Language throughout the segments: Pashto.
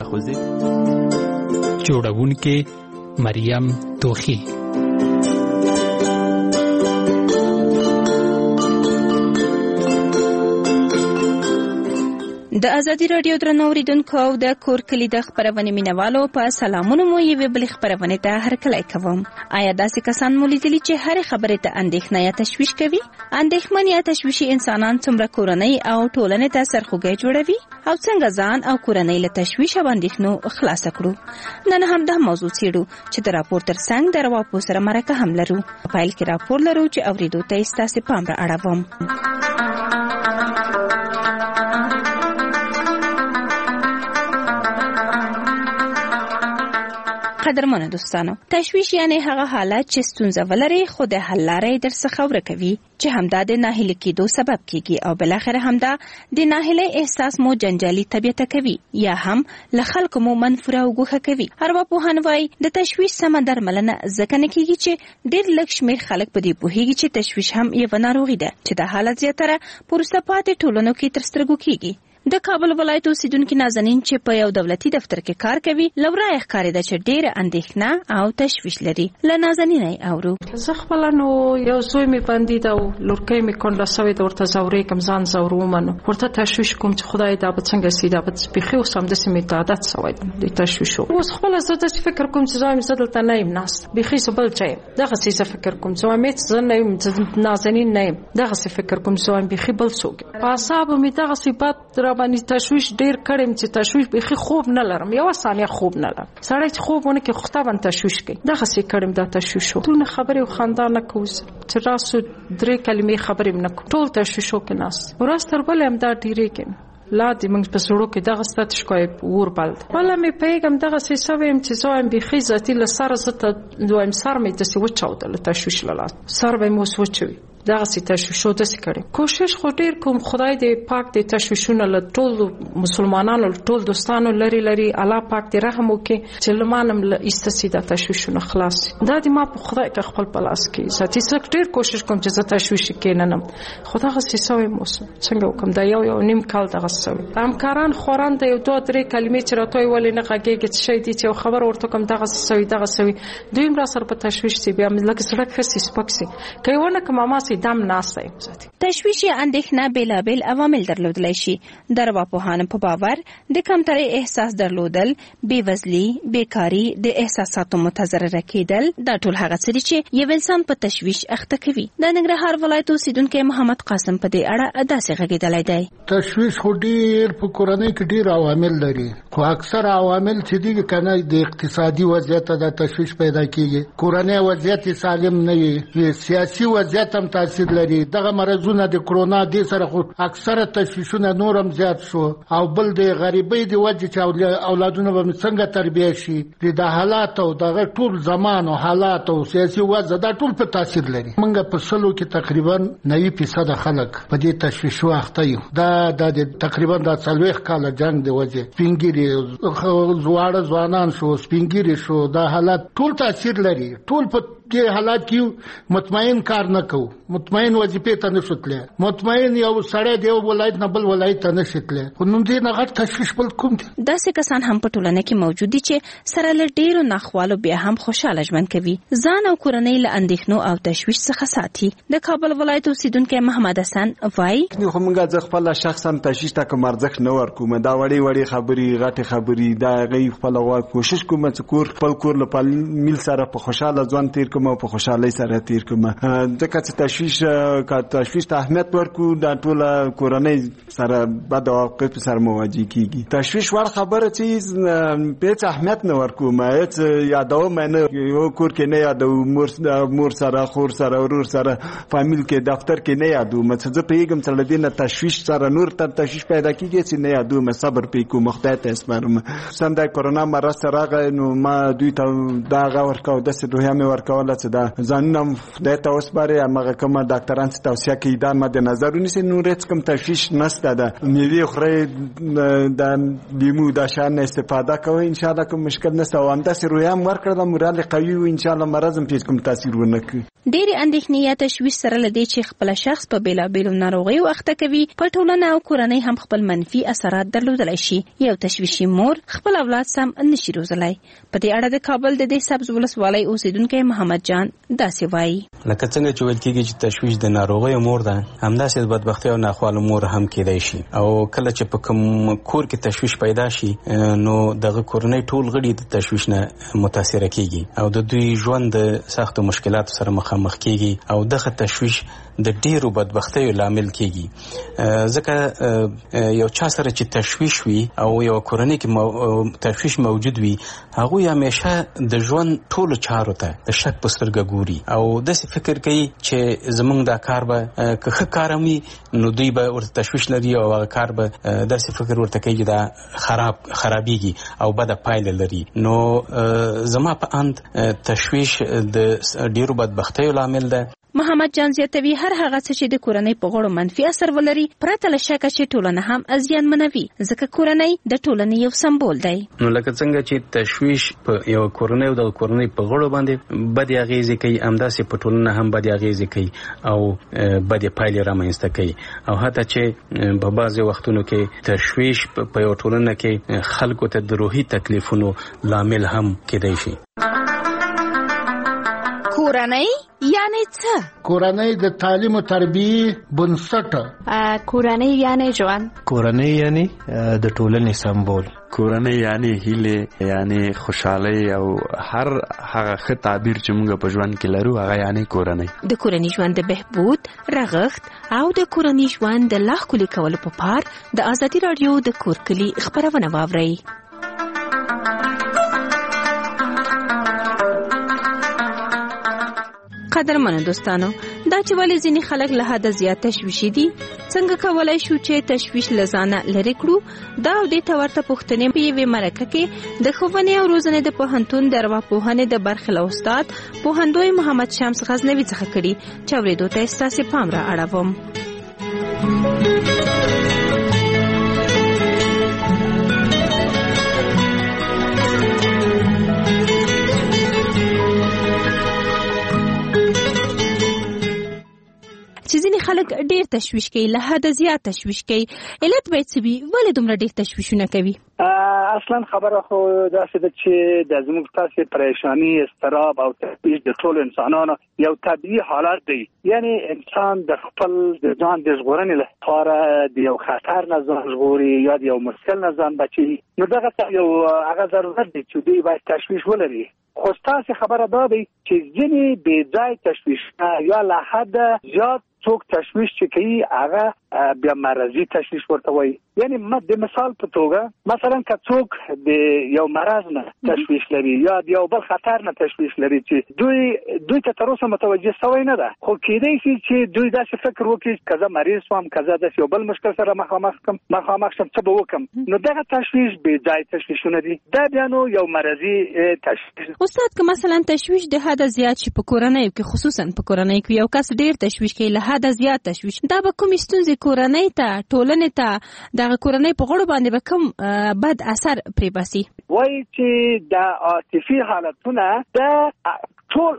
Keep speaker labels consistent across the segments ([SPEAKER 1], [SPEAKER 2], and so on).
[SPEAKER 1] پرېښودې.
[SPEAKER 2] جوړونکې مریم توخی.
[SPEAKER 3] د ازادي راډیو درنو اوریدونکو او د کور کلی د خبرونې مینوالو په سلامونو مو یوې بلې خبرونې ته هرکلی کوم. آیا داسې کسان مو لیدلي چې هرې خبرې ته اندېښنه یا تشویش کوي؟ اندېښمن یا تشویشي انسانان څومره کورنۍ او ټولنې ته سرخوږی جوړوي او څنګه ځان او کورنۍ له تشویش او اندېښنو خلاصه کړو؟ نن هم دا موضوع څېړو چې د راپور تر څنګ د رواپو سره مرکه هم لرو. په پیل کې راپور لرو چې اورېدو ته یې ستاسې پام را اړوم. قدرمنو دوستانو، تشویش یعنی هغه حالت چې ستونزه ولري خو د حل لارې درڅخه ورکوي، چې همدا د ناهیلي کېدو سبب کیږي او بالاخره همدا د ناهیلۍ احساس مو جنجالي طبیعته کوي یا هم له خلکو مو منفوره او ګوښه کوي. ارواپوهان وایي د تشویش سمه درملنه ځکه نه کیږي چې ډېر لږ شمېر خلک په دې پوهیږي چې تشویش هم یوه ناروغي ده چې د حالت زیاتره په وروسته پاتې ټولنو کې تر سترګو کیږي. د کابل ولایت اوسیدونکي نازنین چې په یو دولتي دفتر کې کار کوي لورای ښکارېده چې ډېره اندېښنه او تشویش لري. له نازنینې اورو.
[SPEAKER 4] زه خپله نو یو زوی مې بندي ده او لورکۍ مې کونډه سوې ده، ورته ځورېږم، ځان ځوروم، ورته تشویش کوم چې خدای دا به څنګه سي، دا به بیخي اوس همداسې مې د عادت سوی د تشویشو. اوس خپله زه داسې فکر کوم چې زه دلته نه یم ناست، بیخي زه بل ځای یم، دغسې زه فکر کوم چې وایم هېڅ زه نه یم، نازنین نه یم، دغسې فکر کوم چې وایم بیخي بل څوک یم. په اعصابو مې دغسې بد راباندې تشویش ډیر کړم چې تشویش بیخي خوب نه لرم، یو ثانیه خوب نه لرم. سړی چې خوب ونه کې خطا باندې تشویش کوي. دغه څه کړم دا تشویشو. ټول خبرې او خندا نه کوز چې راسو درې کلمې خبرې نه کو. ټول تشویشو کې ناس. ورستر بل هم دا ډیرې کې. لا دې موږ په سړو کې دغه ستاتش کوي ور بل. ولا مې پیغام دغه څه سویم چې زویم بیخي ذاتی لسر زته دویم سر مې د څه وچاودل تشویش لاله. سر به مو سوچوي. دغه سي تشویشو د سکړي. کوشش خو ډیر کوم خدای دې پاک دې تشویشونه له ټول مسلمانانو ټول دوستانو لري الله پاک دې رحم وکړي چې لمانم له استسیده تشویشونه خلاص. دا دې ما په خدای کې خپل پلاس کې ذاتي څخه ډیر کوشش کوم چې زه تشویش کیننم. خدای غسي سوي موسم څنګه وکم دا یو نیم کال دغه سوي. همکاران خوران د یو دوه درې کلمې چې راتوي ولې نه غږیږي چې شي دي چې خبر ورته کوم دغه سوي دویم را سره په تشویش سي بیا مې لکه سړک خسي سپکسي کوي ونه کوم ما سي دم ناسته ذاتي.
[SPEAKER 3] تشویش یا اندېښنه بیلابیل عوامل درلودلی شي. د ارواپوهانو په باور د کمترۍ احساس درلودل، بېوزلي، بیکاري، د احساساتو متضرره کېدل دا ټول هغه څه دي چې یو انسان په تشویش اخته کوي. د ننګرهار ولایت اوسیدونکی محمد قاسم په دې اړه داسې غږېدلی دی.
[SPEAKER 5] تشویش خو ډېر په کورنۍ کې ډېر عوامل لري، خو اکثر عوامل چې دي کنه د اقتصادي وضعیت د تشویش پیدا کیږي. کورنۍ وضعیت سالم نه وي، سیاسي وضعیت هم تاثیر لري. دغه مرزونه د کرونا د سره خو اکثره تشویشونه نورم زیات شو او بل د غریبۍ د وجه چې اولادونه به څنګه تربیه شي د حالات او دغه ټول زمان او حالات او سیاسي وضع دا ټول په تاثیر لري. موږ په سلو کې تقریبا 90% خلک په دې تشویش واخته یو. دا د تقریبا د 40 کال جنگ د وجه سپینګری زواړه ځوانان شو، سپینګری شو، دا حالات ټول تاثیر لري. ټول په دې حالات کې مطمئن کار نه کوو، مطمئن وظیفه ته نشوتله، مطمئن یو سړی دی ولایت نه بل ولایت ته نشوتله. نو دې نه غټ تشویش بل کوم دي.
[SPEAKER 3] داسې کسان هم په ټولنه کې موجود دي چې سره له ډیرو ناخوالو بیا هم خوشاله ژوند کوي، ځان او کورنۍ له اندېښنو او تشویش څخه ساتي. د کابل ولایت اوسیدونکی محمد حسن وایي
[SPEAKER 1] نو موږ ځکه خپل شخصا تشویش ته کوم ارزښت نه ورکوم. دا وړي خبرې غټه خبرې دا غي خپل کوشش کوم چې خپل کور له میل سره په خوشاله ژوند تیر کوم او په خوشحالۍ سره تیر کوم. ځکه چې تشویش ته اهمیت ورکو دا ټول کورنۍ سره بد عواقب سره مواجه کیږي. تشویش ور خبره چې په اهمیت نه ورکو ما هیڅ یادوم نه یو کور کې نه یادو مور سره خور سره ورور سره فامیل کې دفتر کې نه یادو مڅ زه پیګم چې لدینه تشویش سره نور ته تشویش پیدا کیږي چې نه یادو ما صبر پې کوم خدای ته اسپارم. سم د کرونا مرض سره نو ما دوی ته دا ورکاو د څه دوه مې ورکول کوله چې دا ځانونه خدای ته وسپاري هغه کومه ډاکټران چې توصیه کوي دا مد نظر ونیسئ. نور هیڅ کوم تشویش نشته ده. میوې خورئ، د لیمو د شان استفاده کوئ، ان شاء الله کوم مشکل نشته. او همداسې رویه هم ورکړه مورال قوي و، ان شاء الله مرض هم هیڅ کوم تاثیر ونه کوي.
[SPEAKER 3] ډېرې اندېښنې یا تشویش سره له دې چې خپل شخص په بیلابیلو ناروغیو اخته کوي، په ټولنه او کورنۍ هم خپل منفي اثرات درلودلی شي. یو تشویشي مور خپل اولاد سم نشي روزلی. په دې اړه د کابل د دې سبز ولسوالۍ اوسیدونکی محمد جان داسې وایي:
[SPEAKER 6] لکه څنګه چې ویل کېږي چې تشویش د ناروغیو مور ده، همداسې د بدبختۍ او ناخوالو مور هم کېدای شي. او کله چې په کوم کور کې تشویش پیدا شي نو دغه کورنۍ ټول غړي د تشویش نه متاثره کېږي او د دوی ژوند د سختو مشکلاتو سره مخامخ کېږي او دغه تشویش د ډیرو بدبختیو لامل کېږي. ځکه یو چا سره چې تشویش وي او یو کورنۍ کې تشویش موجود وي، هغوی همیشه د ژوند ټولو چارو ته د شک په سترګه ګوري او داسې فکر کوي چې زمونږ دا کار به که ښه کار هم وي نو دوی به ورته تشویش لري او هغه کار به داسې فکر ورته کوي چې دا خرابېږي او بده پایله لري. نو زما په اند تشویش د ډیرو بدبختیو لامل ده.
[SPEAKER 3] محمد جان زیاتوي هر هغه څه چې د کورنۍ په غړو منفي اثر ولري، پرته له شکه چې ټولنه هم زیانمنوي، ځکه کورنۍ د ټولنې یو سمبول دی.
[SPEAKER 6] نو لکه څنګه چې تشویش په یو کورنۍ او د کورنۍ په غړو باندې بدې اغیزې کوي، همداسې په ټولنه هم بدې اغیزې کوي او بدې پایلې رامنځته کوي. او حتی چې په بعضې وختونو کې تشویش په یو ټولنه کې خلکو ته د روحي تکلیفونو لامل هم کېدای شي.
[SPEAKER 3] کورنۍ یعنی څه؟
[SPEAKER 5] کورنۍ د تعلیم او تربیه بنسټ.
[SPEAKER 7] کورنۍ یعنی ژوند.
[SPEAKER 8] کورنۍ یعنی د ټولنې سمبول.
[SPEAKER 9] کورنۍ یعنی هیله، یعنی خوشحالي او هر هغه ښه تعبیر چې موږ په ژوند کې لرو هغه یعنی کورنۍ.
[SPEAKER 3] د کورنۍ ژوند د بهبود، رغښت او د کورنۍ ژوند د لا ښکلي کولو په پار د ازادي راډیو د کور کلي خبرونه واورئ. قدرمنو دوستانو، دا چې ولې ځینې خلک له حده زیات تشویشي دي، څنګه کولای شو چې تشویش له ځانه لرې کړو؟ دا او دې ته ورته پوښتنې په یوې مرکه کې د ښوونې او روزنې د پوهنتون د ارواپوهنې د برخې له استاد پوهندوی محمد شمس غزنوي څخه کړي، چې اورېدو ته ستاسې پام را اړوم. چې ځینې خلک ډېر تشویش کوي، له حده زیات تشویش کوي، علت باید څه وي؟ ولې دومره ډېر تشویشونه کوي؟
[SPEAKER 10] اصلا خبره خو داسې ده چې د زموږ تاسې پریشانی، اضطراب او تشویش د ټولو انسانانو یو طبیعي حالت دی. یعنی انسان د خپل د ځان د ژغورنې لپاره د یو خطر نه ځان ژغوري یا د یو مشکل نه ځان بچي، نو دغه یو هغه ضرورت دی چې دوی باید تشویش ولري. خو ستاسې خبره دا دی چې ځینې بې ځای تشویشونه یا له حده زیات څوک تشویش چې کوي هغه بیا مرضی تشویش ورته وایي. یعنی د مثال په توګه مثلا که څوک د یو مرض نه تشویش لري یا د یو بل خطر نه تشویش لري چې دوی ته تر اوسه متوجه شوی نه ده، خو کېدای شي چې دوی داسې فکر وکړي که زه مریض شوم، که زه داسې یو بل مشکل سره مخامخ شم څه به وکړم. نو دغه تشویش بې ځای تشویشونه دي، دا بیا نو یو مرضی تشویش.
[SPEAKER 3] استاد که مثلا تشویش د حده زیات شي په کورنۍ کې، خصوصا په کورنۍ کې یو کس ډېر تشویش کوي، له حده زیات تشویش، دا به کومې ستونزې کورنۍ ته، ټولنې ته، دغه کورنۍ په غړو باندې به کوم بد اثر پرې باسي؟
[SPEAKER 10] وایي چې د عاطفي حالتونه د ټول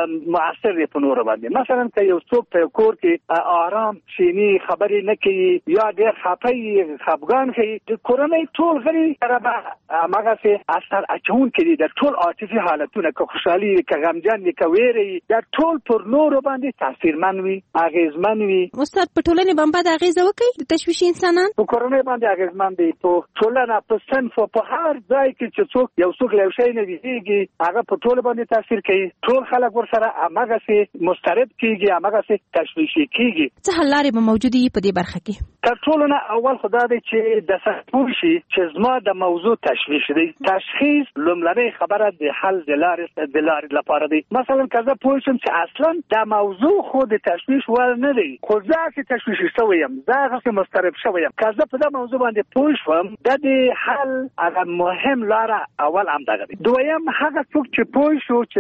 [SPEAKER 10] مؤثر دی په نورو باندې. مثلا که یو څوک په کور کې آرام شینی، خبرې نه کوي یا ډېر خفه خفګان کوي، د کورنۍ ټول غړي سره به هماغسې اثر اچونکي دي. د ټول عاطفي حالتونه که خوشحالي وي، که غمجن وي، که ویرې وي، دا ټول پر نورو باندې تاثیرمن وي، اغېزمن وي.
[SPEAKER 3] استاد په ټولنې باندې بد اغېزه وکړي د تشویشي انسانان؟
[SPEAKER 10] په کورنۍ باندې اغېزمن دي، په ټولنه، په صنف، په هر ځای کې چې یو څوک له یو شی نه ویریږي هغه په ټولو باندې تاثیر کوي. ټول خلک ورسره هماغسې مضطرب کېږي، هماغسې تشویشي کېږي.
[SPEAKER 3] څه حل لارې به موجودې وي په دې برخه کې؟
[SPEAKER 10] تر ټولو نه اول خو دا دی چې د پوه شي چې زما د موضوع تشویش دی. تشخیص لومړنۍ خبره د حل د لارې لپاره دی. مثلا که زه پوه شم چې اصلا د موضوع خو د تشویش وړ نه دی، خو زه چې تشویشي شوی یم، زه هغسې مضطرب شوی یم، که زه په دا موضوع باندې پوه شوم، د حل هغه مهم لاره اول همدغه دی. دویم هغه څوک چې پوه شو چې زه خو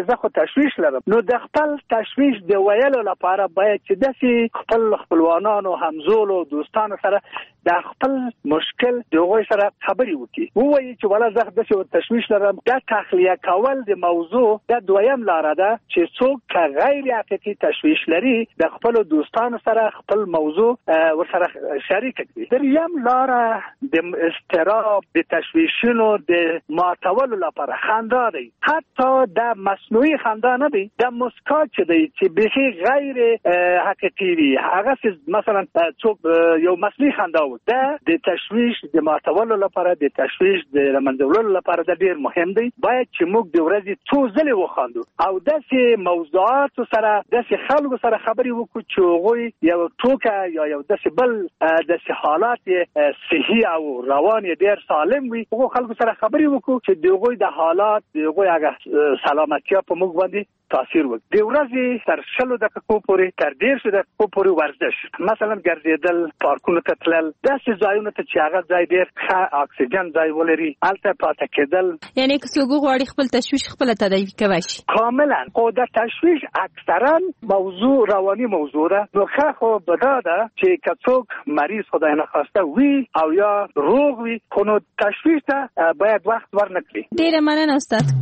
[SPEAKER 10] تشویش لرم نو د خپل تشویش د ویلو لپاره باید چې داسې خپل خپلوانانو همزولو دوستانو سره د خپل مشکل د هغوی سره خبرې وکړي ووایي چې ولا زه داسې تشویش لرم دا تخلیه کول د موضوع د دویم لاره ده چې څوک که غیر حقیقي تشویش لري د خپل دوستانو سره خپل موضوع ورسره شریک کړي دریم لاره د اضطراب د تشویشونو د ماتولو لپاره خندا دی حتی د مصنوعي خندا نه دی د مسکا چې دی چې به غیر حقیقي وي هغه مثلا څوک یو مصنوعي خندا د تشویش د ماتولو لپاره د تشویش د لمنځولو لپاره د ډیر مهم دی باید چې موږ د ورځې څو ځلې وخاندو او داسې موضوعات سره داسې خلکو سره خبرې وکړو چې هغوی یو ټوکه یا یو داسې بل داسې حالات صحي او روان ډیر سالم وي هغو خلکو سره خبرې وکړو چې د هغوی د حالات د هغوی هغه سلامتیا په موږ باندې تاثیر وکړي د ورځې تر 20 دقیقو پورې تر 1.5 دقیقو پورې ورزش مثلا ګرځېدل پارکونو ته تلل داسې ځایونو ته چې هغه ځای ډېر ښه اکسیجن ځای ولري هلته پاتې کېدل
[SPEAKER 3] یعنی که څوک غواړي خپل تشویش خپله تداوي کولی شي
[SPEAKER 10] کاملا خو د تشویش اکثرا موضوع رواني موضوع ده نو ښه خو به دا ده چې که څوک مریض خدای نخواسته وي او یا روغ وي خو نو تشویش ته باید وخت ورنکړي
[SPEAKER 3] ډېره مننه استاد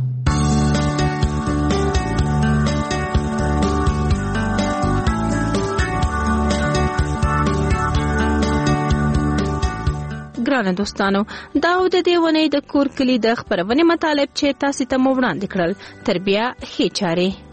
[SPEAKER 3] ګرانه دوستانو دا و د دې ونې د کور کلی د خبرونې مطالب چې تاسو ته مو وړاندې کړل تر بیا ښې چارې